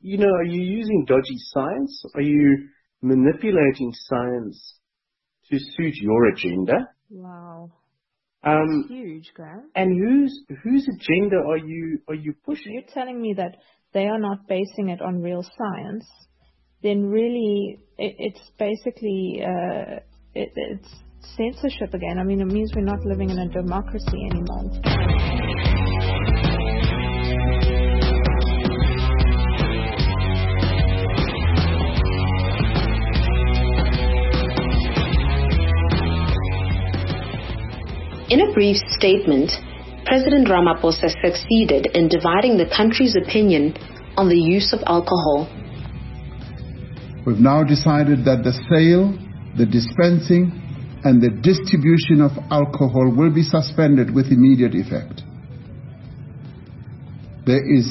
are you using dodgy science? Are you manipulating science to suit your agenda? Wow. That's huge, Graham. And whose agenda are you pushing? You're telling me that they are not basing it on real science, then really it's basically it's censorship again. I mean, it means we're not living in a democracy anymore. In a brief statement, President Ramaphosa succeeded in dividing the country's opinion on the use of alcohol. We've now decided that the sale, the dispensing, and the distribution of alcohol will be suspended with immediate effect. There is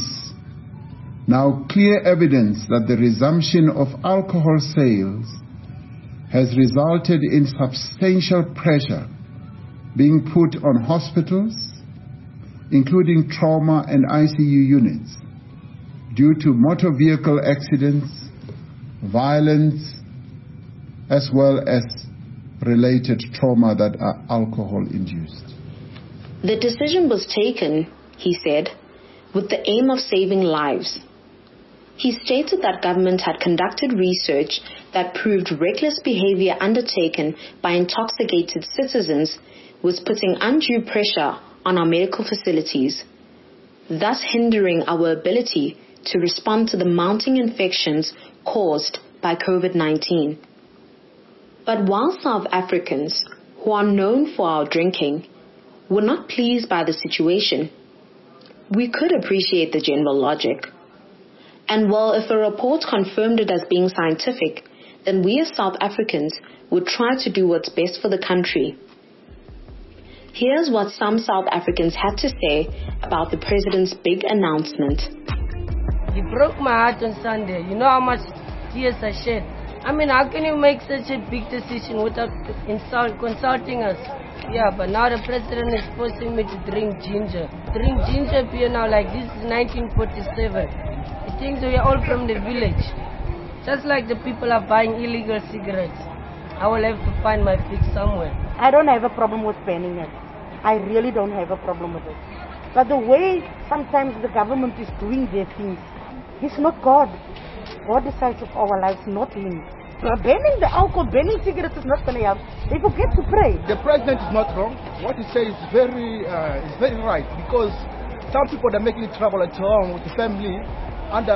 now clear evidence that the resumption of alcohol sales has resulted in substantial pressure being put on hospitals, including trauma and ICU units, due to motor vehicle accidents, violence, as well as related trauma that are alcohol-induced. The decision was taken, he said, with the aim of saving lives. He stated that government had conducted research that proved reckless behavior undertaken by intoxicated citizens was putting undue pressure on our medical facilities, thus hindering our ability to respond to the mounting infections caused by COVID-19. But while South Africans, who are known for our drinking, were not pleased by the situation, we could appreciate the general logic. And while if a report confirmed it as being scientific, then we as South Africans would try to do what's best for the country. Here's what some South Africans had to say about the president's big announcement. You broke my heart on Sunday. You know how much tears I shed. I mean, how can you make such a big decision without consulting us? Yeah, but now the president is forcing me to drink ginger. Drink ginger beer now like this is 1947. He thinks we are all from the village. Just like the people are buying illegal cigarettes. I will have to find my fix somewhere. I don't have a problem with banning it. I really don't have a problem with it. But the way sometimes the government is doing their things, he's not God. God decides of our lives, not him. Banning the alcohol, banning cigarettes is not going to help. They forget to pray. The president is not wrong. What he says is very right, because some people are making trouble at home with the family under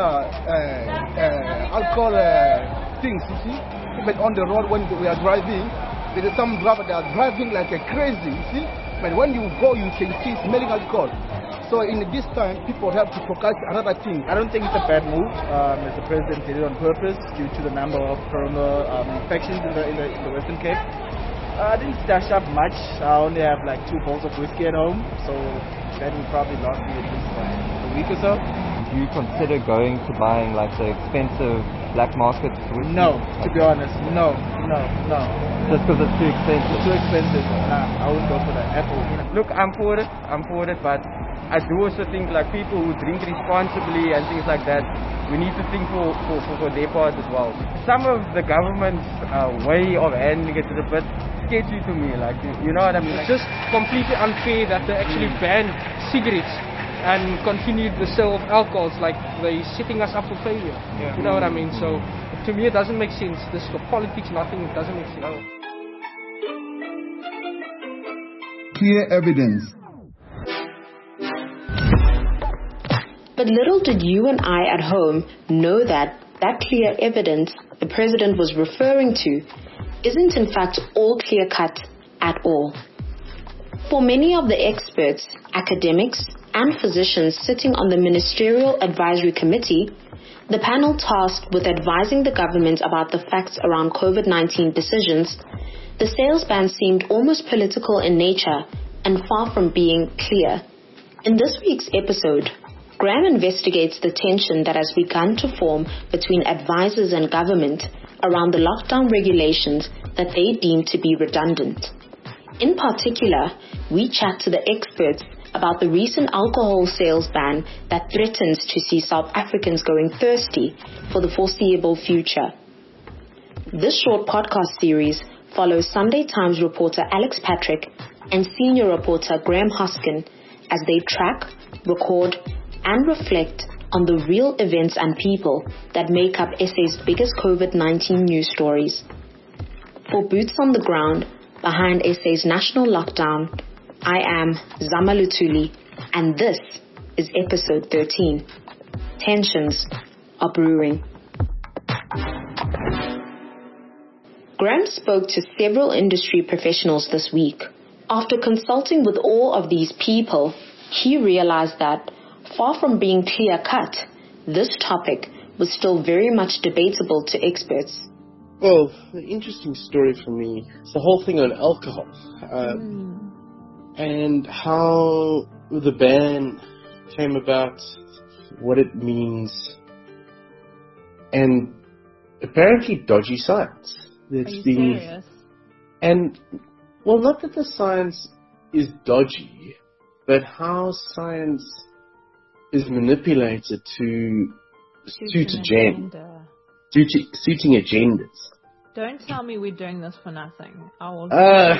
alcohol things, you see. Even on the road when we are driving, there is some driver that are driving like a crazy, you see. But when you go, you can see smelling alcohol. So in this time, people have to focus another thing. I don't think it's a bad move. As the president did it on purpose due to the number of corona infections in the Western Cape. I didn't stash up much. I only have like 2 bottles of whiskey at home, so that will probably last me at least a week or so. Do you consider going to buying like the expensive black market whiskey? No, to be honest, no. Just because it's too expensive? Too expensive. Nah, I wouldn't go for that at all. Look, I'm for it, but I do also think like people who drink responsibly and things like that, we need to think for their part as well. Some of the government's way of handling it is a bit sketchy to me, like, you know what I mean? It's just completely unfair that they actually banned cigarettes and continued the sale of alcohols, like they're setting us up for failure. Yeah. You know what I mean? So to me it doesn't make sense. This for politics, nothing, it doesn't make sense. Clear evidence. But little did you and I at home know that clear evidence the president was referring to isn't in fact all clear-cut at all. For many of the experts, academics, and physicians sitting on the Ministerial Advisory Committee, the panel tasked with advising the government about the facts around COVID-19 decisions, the sales ban seemed almost political in nature and far from being clear. In this week's episode, Graham investigates the tension that has begun to form between advisors and government around the lockdown regulations that they deem to be redundant. In particular, we chat to the experts about the recent alcohol sales ban that threatens to see South Africans going thirsty for the foreseeable future. This short podcast series follows Sunday Times reporter Alex Patrick and senior reporter Graham Hoskin as they track, record, and reflect on the real events and people that make up SA's biggest COVID-19 news stories. For Boots on the Ground, behind SA's national lockdown, I am Zama Lutuli, and this is episode 13. Tensions are brewing. Graham spoke to several industry professionals this week. After consulting with all of these people, he realized that, far from being clear-cut, this topic was still very much debatable to experts. Well, the interesting story for me is the whole thing on alcohol. And how the ban came about, what it means, and apparently dodgy science. Are you serious? And, well, not that the science is dodgy, but how science is manipulated to suit suiting agendas. Don't tell me we're doing this for nothing. I will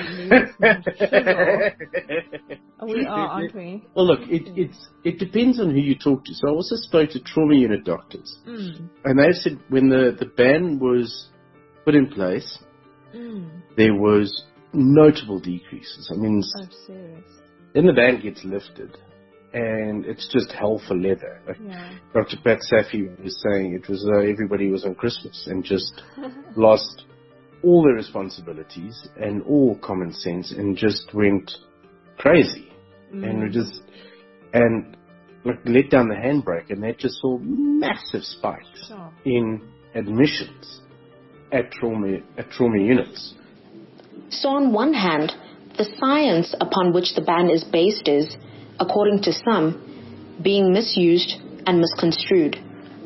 We are, aren't we? Well, look, it depends on who you talk to. So I also spoke to trauma unit doctors. And they said when the ban was put in place, there was notable decreases. I mean, then the ban gets lifted, and it's just hell for leather. Dr. Pat Safi was saying it was everybody was on Christmas and just lost all their responsibilities and all common sense and just went crazy and let down the handbrake, and that just saw massive spikes in admissions at trauma units. So on one hand, the science upon which the ban is based is, according to some, being misused and misconstrued.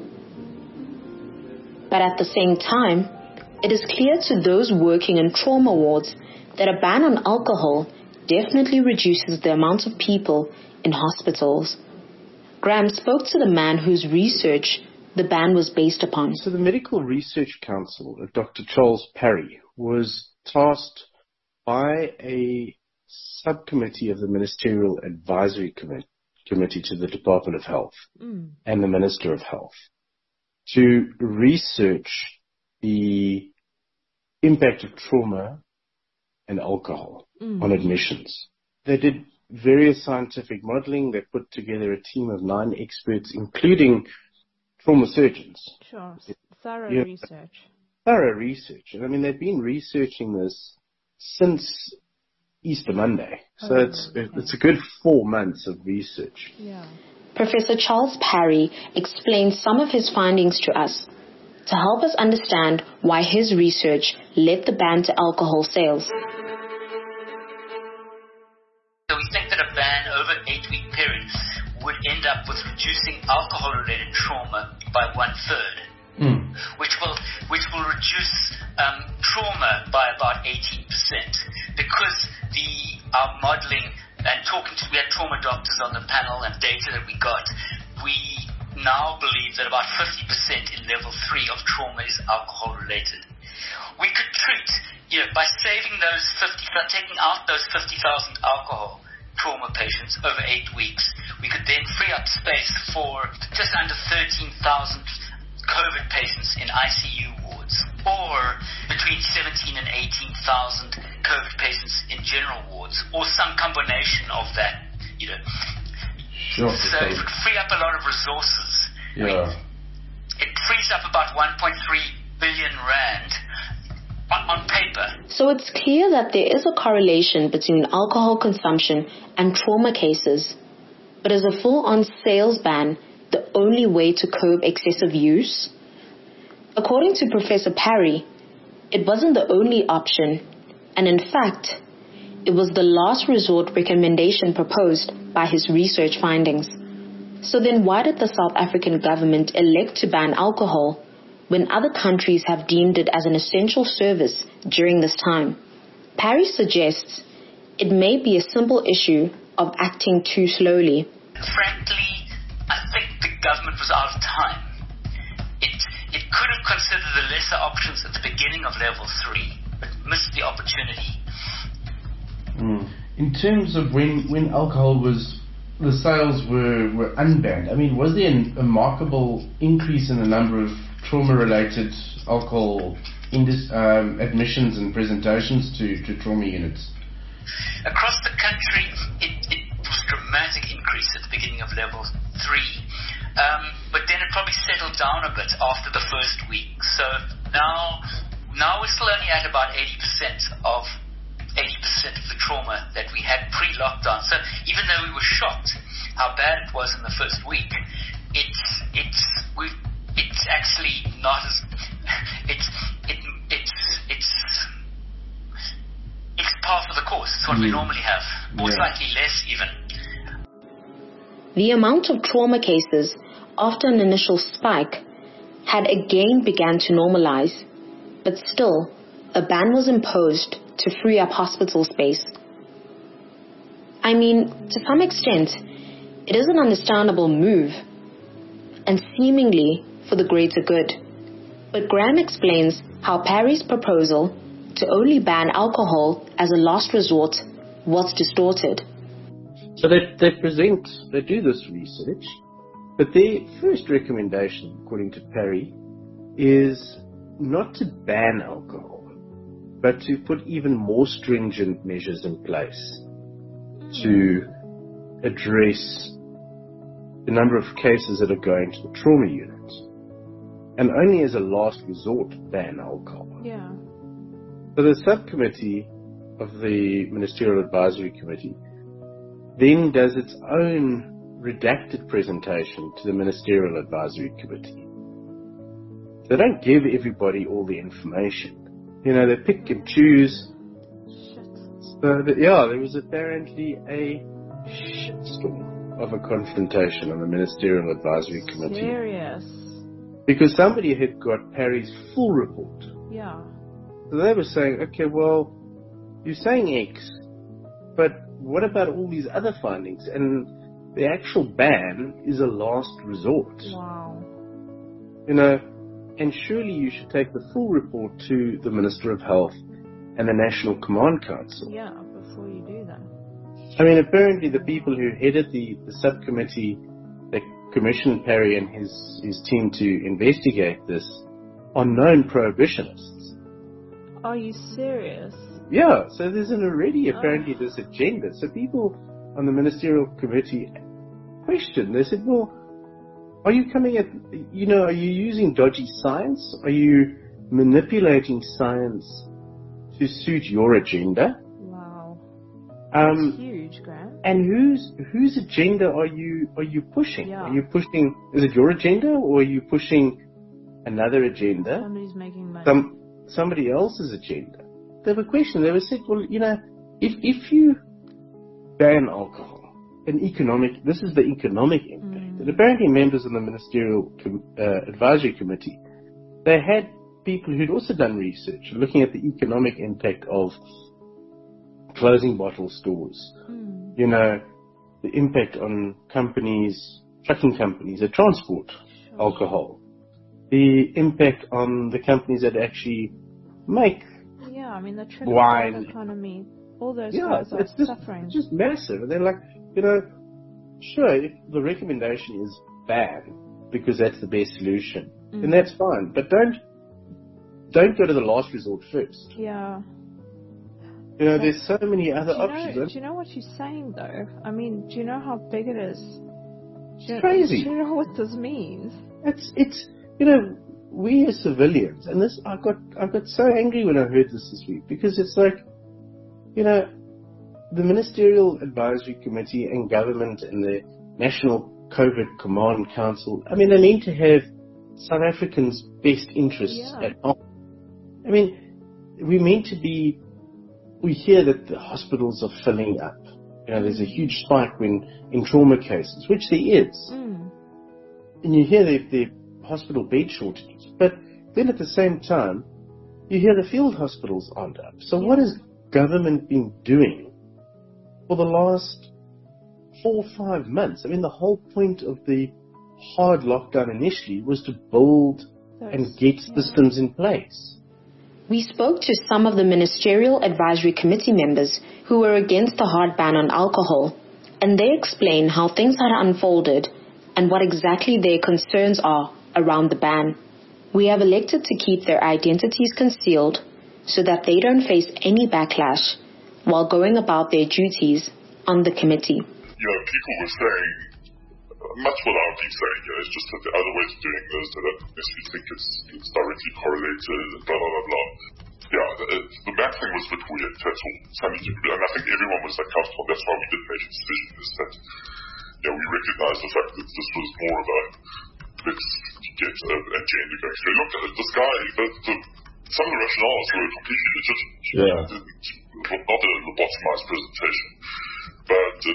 But at the same time, it is clear to those working in trauma wards that a ban on alcohol definitely reduces the amount of people in hospitals. Graham spoke to the man whose research the ban was based upon. So the Medical Research Council, Dr. Charles Parry, was tasked by a subcommittee of the Ministerial Advisory Committee to the Department of Health and the Minister of Health to research the impact of trauma and alcohol on admissions. They did various scientific modeling. They put together a team of 9 experts, including trauma surgeons. Sure. Thorough research. Thorough research. And I mean, they've been researching this since Easter Monday. So it's a good 4 months of research. Yeah. Professor Charles Parry explained some of his findings to us to help us understand why his research led the ban to alcohol sales. So we think that a ban over an 8-week period would end up with reducing alcohol-related trauma by 1/3, which will reduce trauma by about 18%, because our modelling and we had trauma doctors on the panel and data that we got, we now believe that about 50% in level 3 of trauma is alcohol-related. We could treat, by saving taking out those 50,000 alcohol trauma patients over 8 weeks, we could then free up space for just under 13,000 COVID patients in ICU wards, or between 17 and 18,000 COVID patients in general wards, or some combination of that, Sure. So it would free up a lot of resources. Yeah. It frees up about 1.3 billion rand on paper. So it's clear that there is a correlation between alcohol consumption and trauma cases. But is a full-on sales ban the only way to curb excessive use? According to Professor Parry, it wasn't the only option, and in fact, it was the last resort recommendation proposed by his research findings. So then why did the South African government elect to ban alcohol when other countries have deemed it as an essential service during this time? Parry suggests it may be a simple issue of acting too slowly. Frankly, I think the government was out of time. It could have considered the lesser options at the beginning of level 3, but missed the opportunity. In terms of when alcohol the sales were unbanned, I mean, was there a remarkable increase in the number of trauma-related alcohol admissions and presentations to trauma units? Across the country, it was a dramatic increase at the beginning of level 3. But then it probably settled down a bit after the first week. So now we're still only at about 80% of the trauma that we had pre-lockdown. So even though we were shocked how bad it was in the first week, it's actually not as it's par for the course. It's what we normally have, or slightly less even. The amount of trauma cases after an initial spike had again begun to normalize, but still, a ban was imposed to free up hospital space. I mean, to some extent, it is an understandable move, and seemingly for the greater good. But Graham explains how Parry's proposal to only ban alcohol as a last resort was distorted. So they do this research, but their first recommendation, according to Parry, is not to ban alcohol, but to put even more stringent measures in place to address the number of cases that are going to the trauma unit, and only as a last resort ban alcohol. Yeah. So the subcommittee of the Ministerial Advisory Committee then does its own redacted presentation to the Ministerial Advisory Committee. They don't give everybody all the information. You know, they pick and choose. Shit. So there was apparently a shitstorm of a confrontation on the Ministerial Advisory Committee. Serious? Because somebody had got Parry's full report. Yeah. So they were saying, okay, well, you're saying X, but what about all these other findings? And the actual ban is a last resort. Wow. You know, and surely you should take the full report to the Minister of Health and the National Command Council. Yeah, before you do that. I mean, apparently the people who headed the subcommittee that commissioned Parry and his team to investigate this are known prohibitionists. Are you serious? Yeah, so there's already apparently this agenda. So people on the Ministerial Committee questioned. They said, well, are you coming at, are you using dodgy science? Are you manipulating science to suit your agenda? Wow. That's huge, Graham. And whose agenda are you pushing? Yeah. Are you pushing, is it your agenda, or are you pushing another agenda? Somebody's making money. Somebody else's agenda. They were questioned. They were said, well, if you ban alcohol, this is the economic impact. And apparently members of the Ministerial Advisory Committee, they had people who'd also done research looking at the economic impact of closing bottle stores. The impact on trucking companies that transport alcohol. The impact on the companies that actually make the wine economy, all those guys are suffering. It's just massive. And they're like, sure, if the recommendation is ban because that's the best solution, then that's fine. But don't go to the last resort first. Yeah. There's so many other options. Do you know what she's saying though? I mean, do you know how big it is? It's crazy. Do you know what this means? It's we as civilians, and this I got so angry when I heard this week, because it's like, the Ministerial Advisory Committee and government and the National COVID Command Council, I mean, they mean to have South Africans' best interests at heart. I mean, we hear that the hospitals are filling up. There's a huge spike in trauma cases, which there is. And you hear the hospital bed shortages. But then at the same time, you hear the field hospitals aren't up. So what has government been doing for the last 4 or 5 months. I mean, the whole point of the hard lockdown initially was to build and get systems in place. We spoke to some of the Ministerial Advisory Committee members who were against the hard ban on alcohol, and they explain how things had unfolded and what exactly their concerns are around the ban. We have elected to keep their identities concealed so that they don't face any backlash while going about their duties on the committee. People were saying, much what I've been saying, it's just that the other ways of doing this, they don't necessarily think it's directly correlated, and blah, blah, blah, blah. The main thing was a bit weird, that's all. And I think everyone was comfortable, that's why we did make a decision, is that we recognise the fact that this was more of a, let's get an agenda going through. Look, this guy, some of the rationales were completely legitimate. Not a lobotomized presentation, but it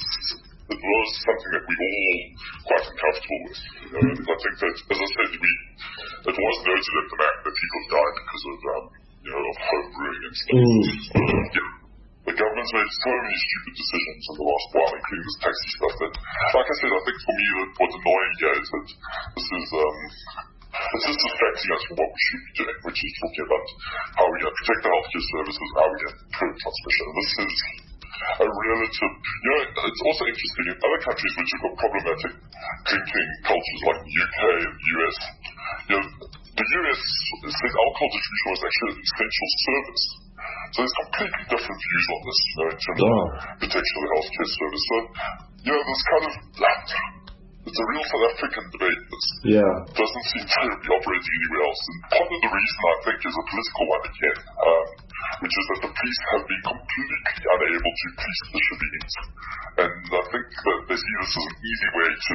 was something that we all quite uncomfortable with. I think that, as I said, it was noted at the MAC that people died because of home brewing and stuff. The government's made so many stupid decisions in the last while, including this taxi stuff, that, like I said, I think for me what's annoying here is that this is it's just distracting us from what we should be doing, which is talking about how we're going to protect the healthcare services, how we're going to prevent transmission. This is a relative, it's also interesting in other countries which have got problematic drinking cultures like the UK and the US. The US says alcohol distribution was actually an essential service. So there's completely different views on this, in terms of protection of the healthcare service. So, there's kind of it's a real South African debate. This doesn't seem to be operating anywhere else. And part of the reason, I think, is a political one again, which is that the police have been completely unable to police the shootings. And I think that they see this as an easy way to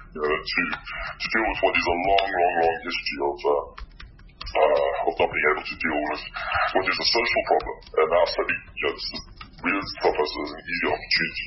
to deal with what is a long history of not being able to deal with what is a social problem. And now suddenly, this is really stuff as an easy opportunity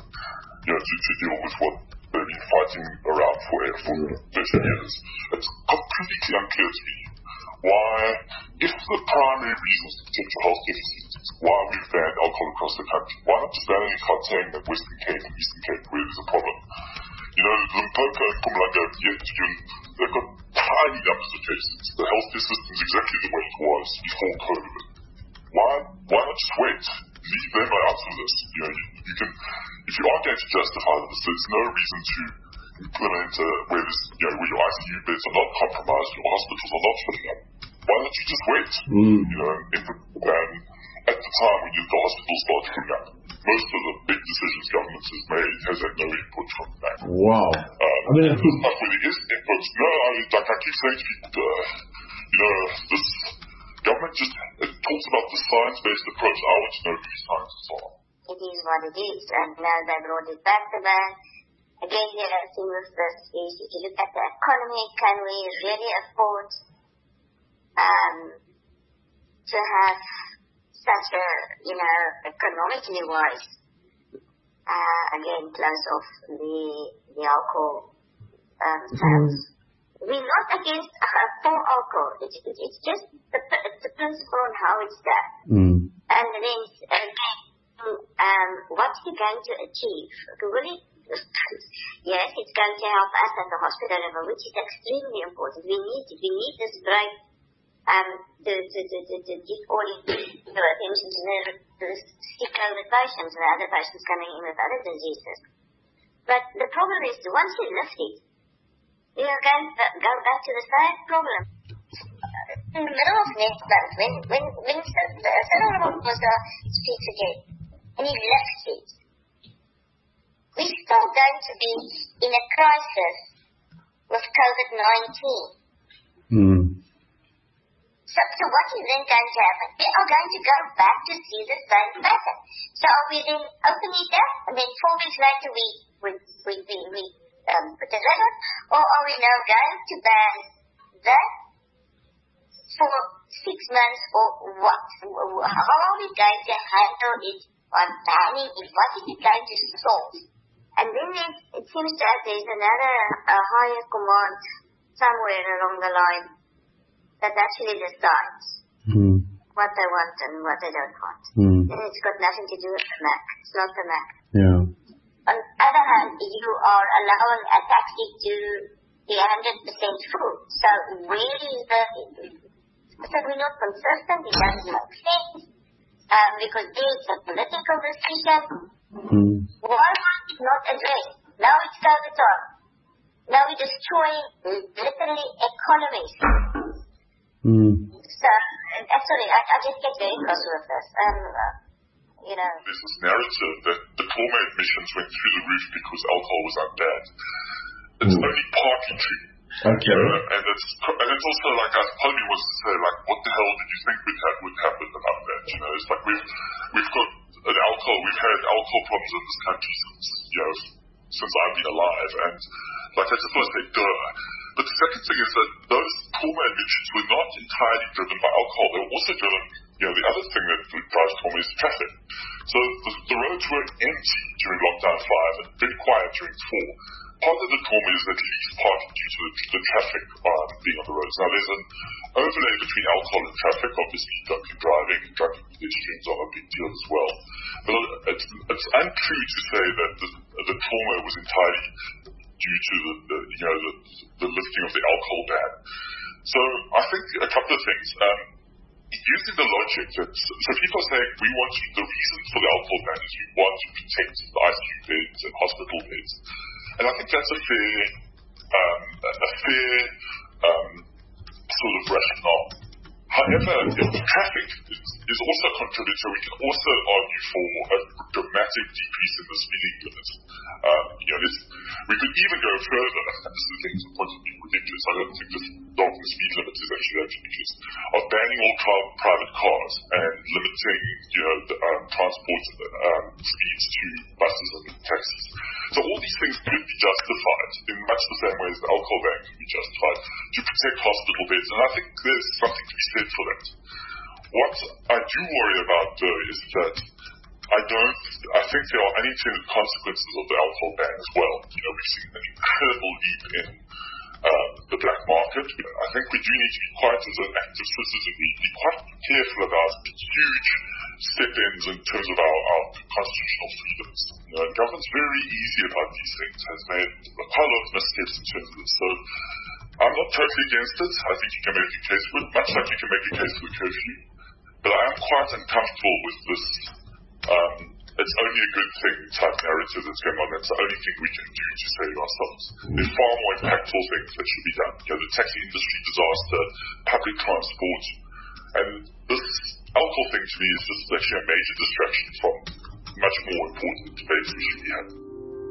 to deal with what they've been fighting around for 30 years. It's completely unclear to me why, if the primary reason is to protect the health deficits, why we've banned alcohol across the country. Why not just ban it in Gauteng and Western Cape and Eastern Cape where there's a problem? Limpopo and Mpumalanga, they've got tiny numbers of cases. The healthcare system is exactly the way it was before COVID. Why not just wait? Leave them out of this. You can, if you are going to justify this, there's no reason to implement where your ICU beds are not compromised, your hospitals are not filling up. Why don't you just wait? At the time when the hospitals start filling up, most of the big decisions government has made has had no input from that. Wow. When there is input, like I keep saying to people, this government just talks about the science-based approach. I want to know who the scientists are. It is what it is, and now they brought it back to ban. Again, the other thing with this is, if you look at the economy, can we really afford to have such a, economically wise, again, close off the alcohol sales. We're not against full alcohol. It's just the principle on how it's done. And then what are you going to achieve? Really, yes, it's going to help us at the hospital level, which is extremely important. We need this break to give all the attention to the sick COVID patients and other patients coming in with other diseases. But the problem is, once you lift it, we are going to go back to the same problem. In the middle of next month, when Cyril Ramaphosa speaks again, and he lifts it, we're still going to be in a crisis with COVID-19. So what is then going to happen? We are going to go back to see the same pattern. So are we then open it up, and then 4 weeks later we put it right on? Or are we now going to ban that for 6 months, or what? How are we going to handle it on banning it? What is it going to solve? And then it seems that there's another higher command somewhere along the line that actually decides what they want and what they don't want. And it's got nothing to do with the MAC. It's not the MAC. Yeah. on the other hand, you are allowing a taxi to be 100% full. So where is the... So we're not consistent, it doesn't make sense, because it's a political decision. Why was it not addressed? Now it's COVID on. Now we're destroying literally economies. So, sorry, I just get very cross with this. There's this narrative that the trauma admissions went through the roof because alcohol was unbanned. It's only partly true. Okay. And it's also like, as Palmi was to say, like, what the hell did you think would happen about that? It's like we've got we've had alcohol problems in this country since I've been alive, and like I suppose they duh. But the second thing is that those trauma admissions were not entirely driven by alcohol. They were also driven, the other thing that drives trauma is traffic. So the roads were empty during lockdown 5 and very quiet during 4. Part of the trauma is at least partly due to the traffic being on the roads. Now, there's an overlay between alcohol and traffic. Obviously, drunken driving and drunken pedestrians are a big deal as well. But it's untrue to say that the trauma was entirely due to the lifting of the alcohol ban. So I think a couple of things. Using the logic that, so people are saying the reason for the alcohol ban is we want to protect the ICU beds and hospital beds. And I think that's a fair sort of rationale. However, the traffic is also contributed, so we can also argue for a dramatic decrease in the speeding limit. We could even go further, and this is getting to the point of being ridiculous. I don't think this dogging the speed limit is actually that ridiculous. Of banning all private cars and limiting, transport speeds to buses and taxis. So all these things could be justified in much the same way as the alcohol ban could be justified to protect hospital beds, and I think there's something to be said for that. What I do worry about, though, is that I think there are unintended consequences of the alcohol ban as well. We've seen an incredible leap in the black market. I think we do need to be quite, as an active citizen, we need to be quite careful about huge step-ins in terms of our constitutional freedoms. Government's very easy about these things, has made quite a lot of missteps in terms of this. So I'm not totally against it. I think you can make a case for it, much like you can make a case for the curfew. But I am quite uncomfortable with this it's only a good thing type narrative that's going on. That's the only thing we can do to save ourselves. There's far more impactful things that should be done. The taxi industry disaster, public transport, and this alcohol thing to me is just actually a major distraction from much more important debates we should be having.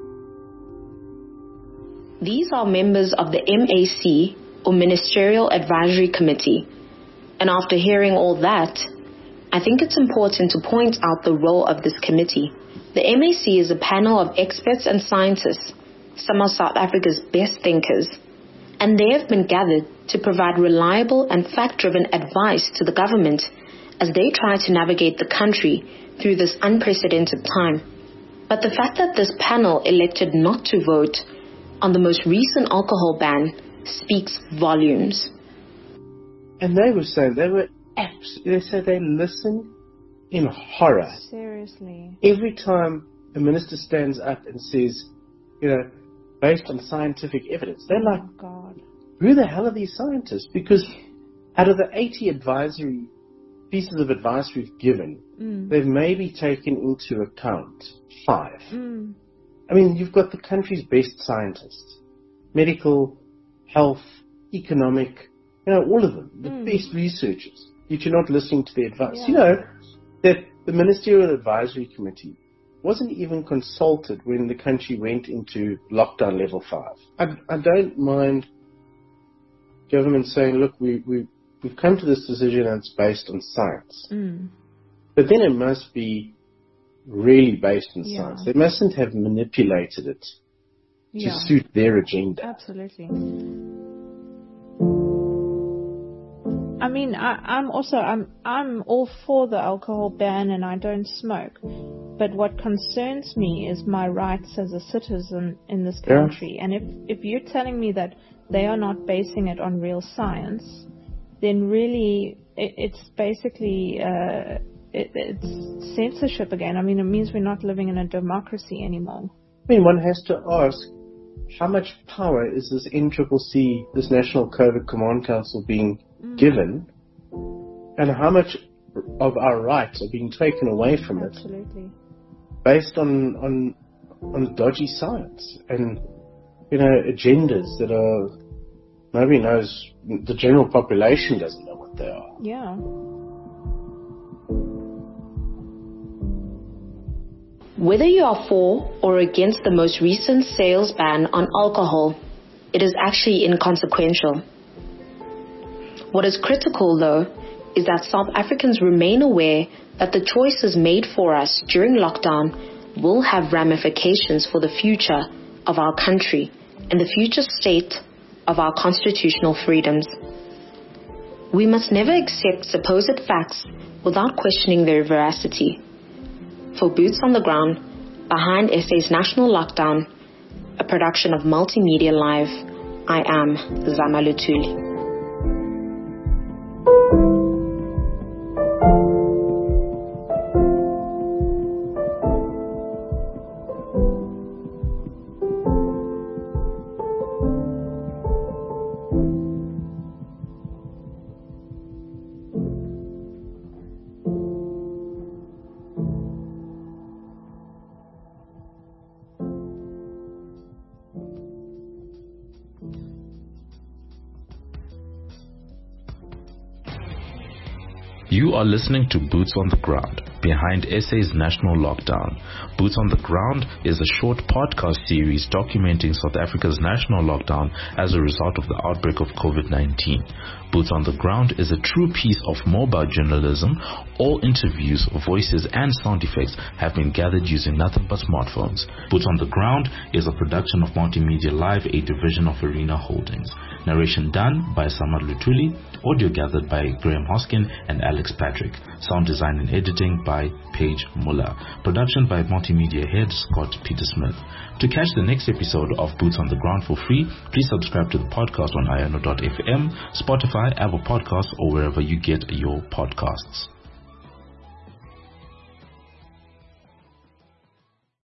These are members of the MAC, or Ministerial Advisory Committee. And after hearing all that, I think it's important to point out the role of this committee. The MAC is a panel of experts and scientists, some of South Africa's best thinkers, and they have been gathered to provide reliable and fact-driven advice to the government as they try to navigate the country through this unprecedented time. But the fact that this panel elected not to vote on the most recent alcohol ban speaks volumes. And they were saying they said they listened in horror. Seriously. Every time a minister stands up and says, based on scientific evidence, they're like, oh God, who the hell are these scientists? Because out of the 80 pieces of advice we've given, they've maybe taken into account 5. I mean, you've got the country's best scientists, medical, health, economic, all of them, the best researchers. Yet you're not listening to their advice. Yeah. That the Ministerial Advisory Committee wasn't even consulted when the country went into lockdown level 5. I don't mind government saying, look, we've come to this decision and it's based on science. But then it must be really based on science. They mustn't have manipulated it to suit their agenda. Absolutely. I mean, I'm all for the alcohol ban and I don't smoke. But what concerns me is my rights as a citizen in this country. And if you're telling me that they are not basing it on real science, then really it's basically it's censorship again. I mean, it means we're not living in a democracy anymore. mean, one has to ask, how much power is this NCCC, this National COVID Command Council, being given, and how much of our rights are being taken away from it? Absolutely. Based on dodgy science and, agendas that are, nobody knows, the general population doesn't know what they are. Yeah. Whether you are for or against the most recent sales ban on alcohol, it is actually inconsequential. What is critical, though, is that South Africans remain aware that the choices made for us during lockdown will have ramifications for the future of our country and the future state of our constitutional freedoms. We must never accept supposed facts without questioning their veracity. For Boots on the Ground, behind SA's National Lockdown, a production of Multimedia Live, I am Zama Lutuli. You are listening to Boots on the Ground, behind SA's National Lockdown. Boots on the Ground is a short podcast series documenting South Africa's national lockdown as a result of the outbreak of COVID-19. Boots on the Ground is a true piece of mobile journalism. All interviews, voices, and sound effects have been gathered using nothing but smartphones. Boots on the Ground is a production of Multimedia Live, a division of Arena Holdings. Narration done by Samad Lutuli, audio gathered by Graham Hoskin and Alex Patrick. Sound design and editing by Paige Muller. Production by Multimedia Head Scott Peter Smith. To catch the next episode of Boots on the Ground for free, please subscribe to the podcast on iono.fm, Spotify, Apple Podcasts, or wherever you get your podcasts.